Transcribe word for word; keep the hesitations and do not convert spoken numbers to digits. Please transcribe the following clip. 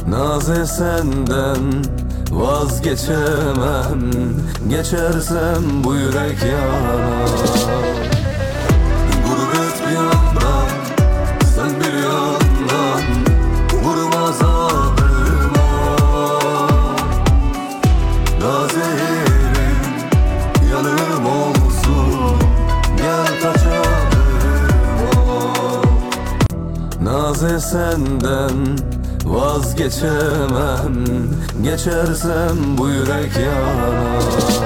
Naze senden vazgeçemem, geçersem bu yürek yanar. Gurbet bir yandan, sen bir yandan, vurmaz ağrıma. Nazerim yanım olsun, gel kaçalım. Naze senden vazgeçemem, geçersem bu yürek yanar.